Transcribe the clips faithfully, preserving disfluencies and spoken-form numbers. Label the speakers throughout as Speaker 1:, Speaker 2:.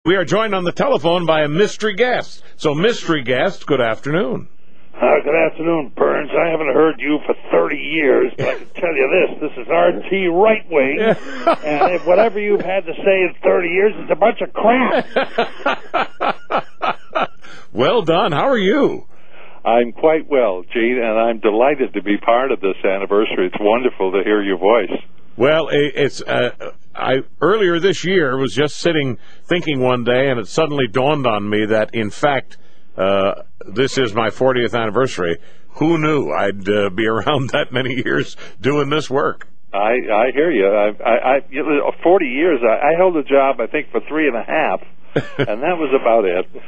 Speaker 1: we are joined on the telephone by a mystery guest. So, mystery guest, good afternoon.
Speaker 2: Uh, good afternoon, Burns. I haven't heard you for thirty years, but I can tell you this. This is R T Right Wing, and if whatever you've had to say in thirty years is a bunch of crap.
Speaker 1: Well done. How are you?
Speaker 3: I'm quite well, Gene, and I'm delighted to be part of this anniversary. It's wonderful to hear your voice.
Speaker 1: Well, it's uh, I earlier this year was just sitting thinking one day, and it suddenly dawned on me that, in fact, uh, this is my fortieth anniversary. Who knew I'd uh, be around that many years doing this work?
Speaker 3: I, I hear you. I, I, I, you know, forty years, I, I held a job, I think, for three and a half. And that was about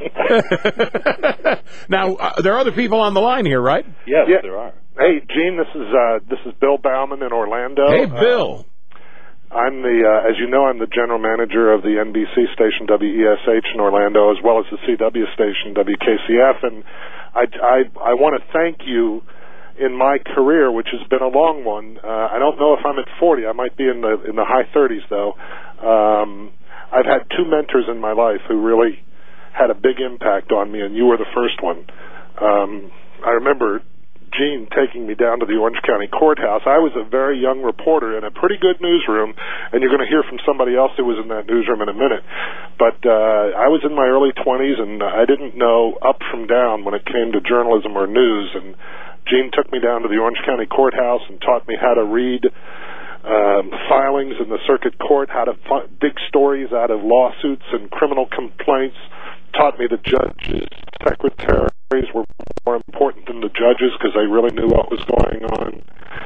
Speaker 1: it. Now, uh, there are other people on the line here, right?
Speaker 3: Yes,
Speaker 4: yeah.
Speaker 3: there are.
Speaker 4: Hey, Gene, this is uh, this is Bill Bauman in Orlando.
Speaker 1: Hey, Bill.
Speaker 4: Uh, I'm the, uh, as you know, I'm the general manager of the N B C station W E S H in Orlando, as well as the C W station W K C F, and I, I, I want to thank you in my career, which has been a long one. Uh, I don't know if I'm at forty. I might be in the in the high thirties, though. Um, I've had two mentors in my life who really had a big impact on me, and you were the first one. Um, I remember Gene taking me down to the Orange County Courthouse. I was a very young reporter in a pretty good newsroom, and you're going to hear from somebody else who was in that newsroom in a minute. But uh, I was in my early twenties, and I didn't know up from down when it came to journalism or news, and Gene took me down to the Orange County Courthouse and taught me how to read Um, filings in the circuit court, how to f- dig stories out of lawsuits and criminal complaints, taught me the judges, secretaries were more important than the judges because they really knew what was going on,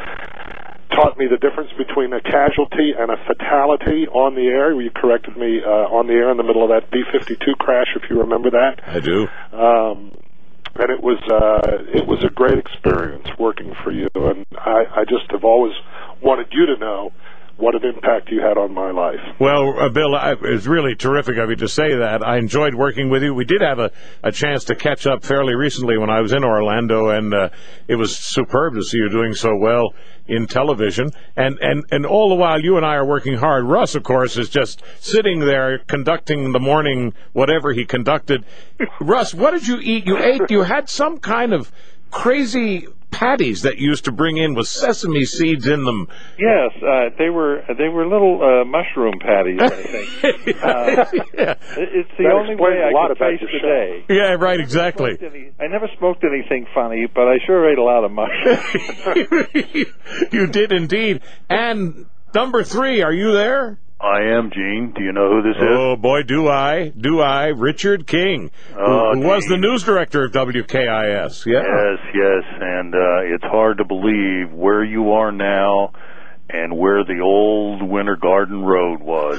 Speaker 4: taught me the difference between a casualty and a fatality on the air. You corrected me uh, on the air in the middle of that B fifty-two crash, if you remember that.
Speaker 1: I do.
Speaker 4: Um, and it was uh, it was a great experience working for you, and I, I just have always wanted you to know what an impact you had on my life.
Speaker 1: Well, uh, Bill, I, it was really terrific of you to say that. I enjoyed working with you. We did have a, a chance to catch up fairly recently when I was in Orlando, and uh, it was superb to see you doing so well in television. And, and, and all the while, you and I are working hard. Russ, of course, is just sitting there conducting the morning whatever he conducted. Russ, what did you eat? You ate, you had some kind of crazy patties that you used to bring in with sesame seeds in them.
Speaker 3: Yes, uh, they were they were little uh, mushroom patties, I think. Uh,
Speaker 1: yeah.
Speaker 3: It's the
Speaker 4: that
Speaker 3: only way I
Speaker 4: lot
Speaker 3: could face the day.
Speaker 1: Yeah, right, exactly.
Speaker 3: Any, I never smoked anything funny, but I sure ate a lot of mushrooms.
Speaker 1: you, you did indeed. And number three, are you there?
Speaker 5: I am, Gene. Do you know who this is?
Speaker 1: Oh, boy, do I. Do I. Richard King,
Speaker 5: oh,
Speaker 1: who, who was the news director of W K I S. Yeah.
Speaker 5: Yes, yes. And uh, it's hard to believe where you are now and where the old Winter Garden Road was.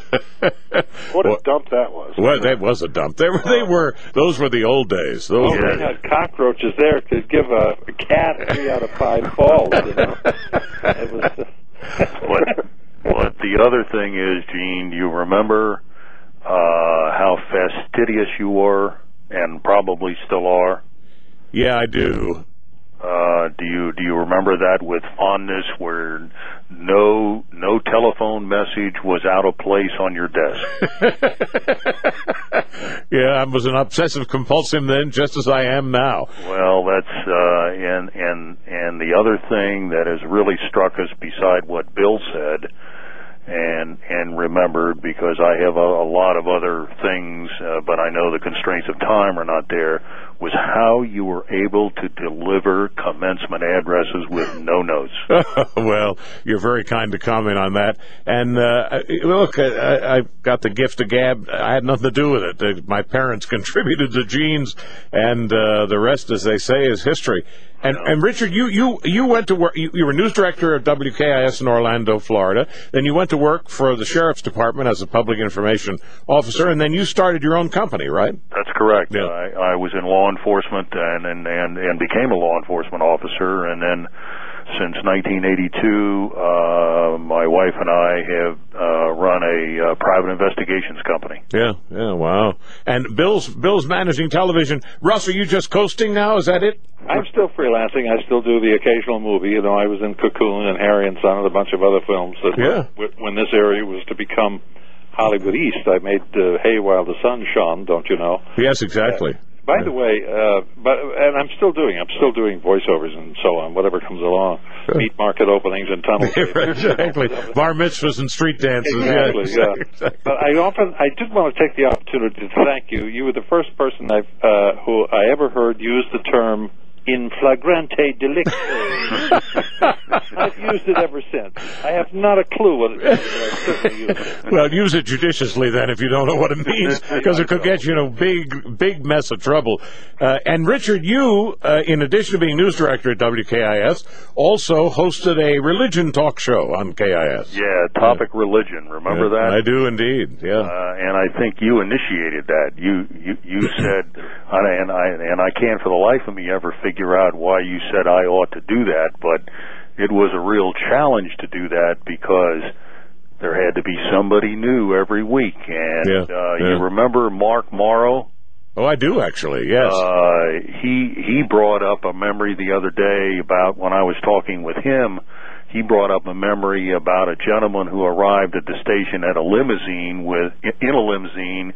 Speaker 4: What a
Speaker 1: well,
Speaker 4: dump that was.
Speaker 1: Well, that was a dump. They were, they were, those were the old days. Those
Speaker 3: oh,
Speaker 1: were,
Speaker 3: they had cockroaches there. Could give a, a cat three out of five falls, you know. It was... Uh,
Speaker 5: what, what the other thing is, Gene, you remember uh, how fastidious you were and probably still are?
Speaker 1: Yeah, I do.
Speaker 5: Uh, do you do you remember that with fondness, where no no telephone message was out of place on your desk?
Speaker 1: Yeah, I was an obsessive compulsive then, just as I am now.
Speaker 5: Well, that's uh, and and and the other thing that has really struck us, beside what Bill said, and and remembered, because I have a, a lot of other things, uh, but I know the constraints of time are not there, was how you were able to deliver commencement addresses with no notes.
Speaker 1: Well, you're very kind to comment on that. And uh, look, I, I got the gift of gab. I had nothing to do with it. My parents contributed to genes, and uh, the rest, as they say, is history. And, and Richard, you, you, you went to work, you, you were news director of W K I S in Orlando, Florida. Then you went to work for the Sheriff's Department as a public information officer, and then you started your own company, right?
Speaker 5: That's correct.
Speaker 1: Yeah.
Speaker 5: I, I was in law enforcement and, and, and, and became a law enforcement officer, and then since nineteen eighty-two, uh, my wife and I have uh, run a uh, private investigations company.
Speaker 1: Yeah, yeah, wow. And Bill's Bill's managing television. Russ, are you just coasting now? Is that it?
Speaker 3: I'm still freelancing. I still do the occasional movie. You know, I was in Cocoon and Harry and Son and a bunch of other films that
Speaker 1: Yeah.
Speaker 3: were, when this area was to become Hollywood East. I made uh, hay while the sun shone, don't you know?
Speaker 1: Yes, exactly.
Speaker 3: Uh, by the way, uh, but and I'm still doing. I'm still doing voiceovers and so on, whatever comes along.
Speaker 1: Sure.
Speaker 3: Meat market openings and tunnel.
Speaker 1: Exactly. Bar mitzvahs and street dances.
Speaker 3: Exactly.
Speaker 1: Yeah.
Speaker 3: Yeah. Exactly. But I often, I did want to take the opportunity to thank you. You were the first person I've uh, who I ever heard use the term in flagrante delicto. I've used it ever since. I have not a clue what it means, but I've certainly used it.
Speaker 1: Well, use it judiciously then if you don't know what it means, because it could get you in a big, big mess of trouble. Uh, and Richard, you, uh, in addition to being news director at W K I S, also hosted a religion talk show on K I S.
Speaker 5: Yeah, topic yeah. religion. Remember
Speaker 1: yeah,
Speaker 5: that?
Speaker 1: I do indeed. Yeah.
Speaker 5: Uh, and I think you initiated that. You you, you said, and I and I can't for the life of me ever figure out why you said I ought to do that, but it was a real challenge to do that because there had to be somebody new every week. And
Speaker 1: yeah,
Speaker 5: uh,
Speaker 1: yeah.
Speaker 5: you remember Mark Morrow?
Speaker 1: Oh, I do actually, yes.
Speaker 5: Uh, he he brought up a memory the other day about when I was talking with him. He brought up a memory about a gentleman who arrived at the station at a limousine with in a limousine.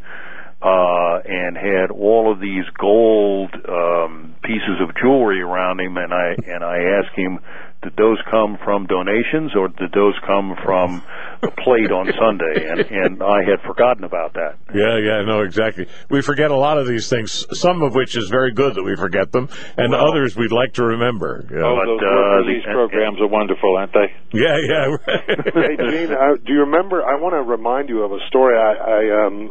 Speaker 5: Uh, and had all of these gold um, pieces of jewelry around him, and I and I asked him, did those come from donations or did those come from the plate on Sunday? And and I had forgotten about that.
Speaker 1: Yeah, yeah, no, exactly. We forget a lot of these things, some of which is very good that we forget them, and
Speaker 5: well,
Speaker 1: others we'd like to remember. Yeah.
Speaker 3: Oh,
Speaker 5: but,
Speaker 3: those
Speaker 5: uh,
Speaker 3: release
Speaker 5: the,
Speaker 3: programs are wonderful, aren't they?
Speaker 1: Yeah, yeah.
Speaker 4: Hey, Gene, uh, do you remember? I want to remind you of a story. I, I um.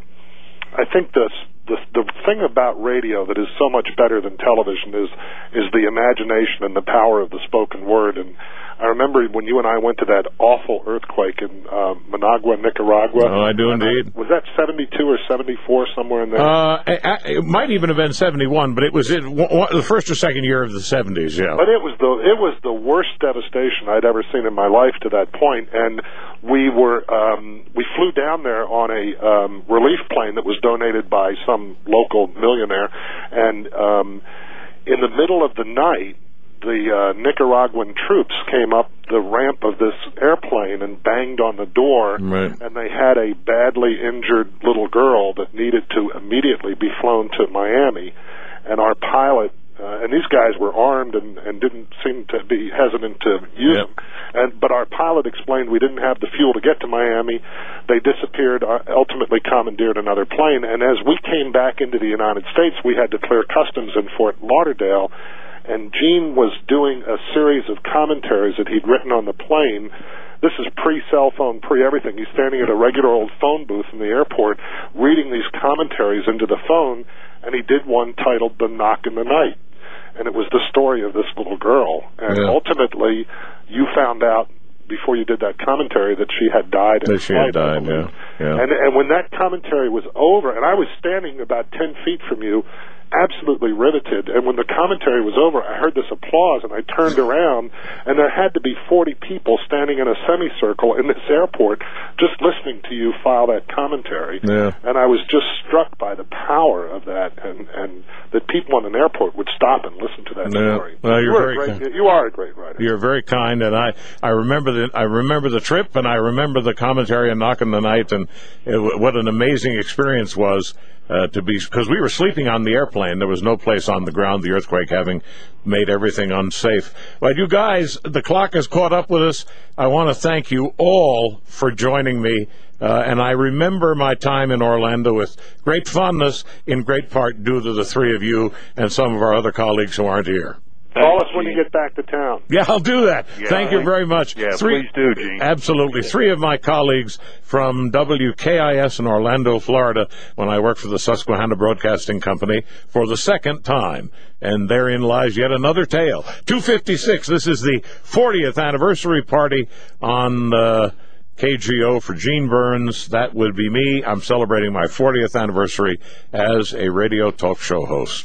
Speaker 4: I think the, the the thing about radio that is so much better than television is is the imagination and the power of the spoken word. And I remember when you and I went to that awful earthquake in uh, Managua, Nicaragua.
Speaker 1: Oh, I do indeed.
Speaker 4: I, was that seventy-two or seventy-four, somewhere in there?
Speaker 1: Uh, it, it might even have been seventy-one, but it was in the first or second year of the seventies. Yeah.
Speaker 4: But it was the it was the worst devastation I'd ever seen in my life to that point, and we were um, we flew down there on a um, relief plane that was donated by some local millionaire, and um, in the middle of the night, the uh, Nicaraguan troops came up the ramp of this airplane and banged on the door,
Speaker 1: right.
Speaker 4: and they had a badly injured little girl that needed to immediately be flown to Miami, and our pilot, uh, and these guys were armed and, and didn't seem to be hesitant to use
Speaker 1: yep.
Speaker 4: them, and but our pilot explained we didn't have the fuel to get to Miami. They disappeared, uh, ultimately commandeered another plane, and as we came back into the United States, we had to clear customs in Fort Lauderdale. And Gene was doing a series of commentaries that he'd written on the plane. This is pre-cell phone, pre-everything. He's standing at a regular old phone booth in the airport reading these commentaries into the phone, and he did one titled The Knock in the Night. And it was the story of this little girl. And
Speaker 1: yeah.
Speaker 4: ultimately, you found out before you did that commentary that she had died.
Speaker 1: That she had died, yeah. yeah.
Speaker 4: And, and when that commentary was over, and I was standing about ten feet from you, absolutely riveted, and when the commentary was over, I heard this applause, and I turned around, and there had to be forty people standing in a semicircle in this airport just listening to you file that commentary.
Speaker 1: Yeah.
Speaker 4: And I was just struck by the power of that, and, and that people in an airport would stop and listen to that
Speaker 1: yeah.
Speaker 4: story.
Speaker 1: Well, you're
Speaker 4: you
Speaker 1: very
Speaker 4: great,
Speaker 1: kind.
Speaker 4: You are a great writer.
Speaker 1: You're very kind, and I, I remember the I remember the trip, and I remember the commentary on Knock in the Night, and it, what an amazing experience was. Uh, to be, because we were sleeping on the airplane. There was no place on the ground, the earthquake having made everything unsafe. But you guys, the clock has caught up with us. I want to thank you all for joining me. Uh, and I remember my time in Orlando with great fondness, in great part due to the three of you and some of our other colleagues who aren't here.
Speaker 4: Call us when you get back to town.
Speaker 1: Yeah, I'll do that.
Speaker 5: Yeah,
Speaker 1: Thank you very much.
Speaker 5: Yeah,
Speaker 1: Three,
Speaker 5: please do, Gene.
Speaker 1: Absolutely. Three of my colleagues from W K I S in Orlando, Florida, when I worked for the Susquehanna Broadcasting Company for the second time. And therein lies yet another tale. two fifty-six, this is the fortieth anniversary party on uh, K G O for Gene Burns. That would be me. I'm celebrating my fortieth anniversary as a radio talk show host.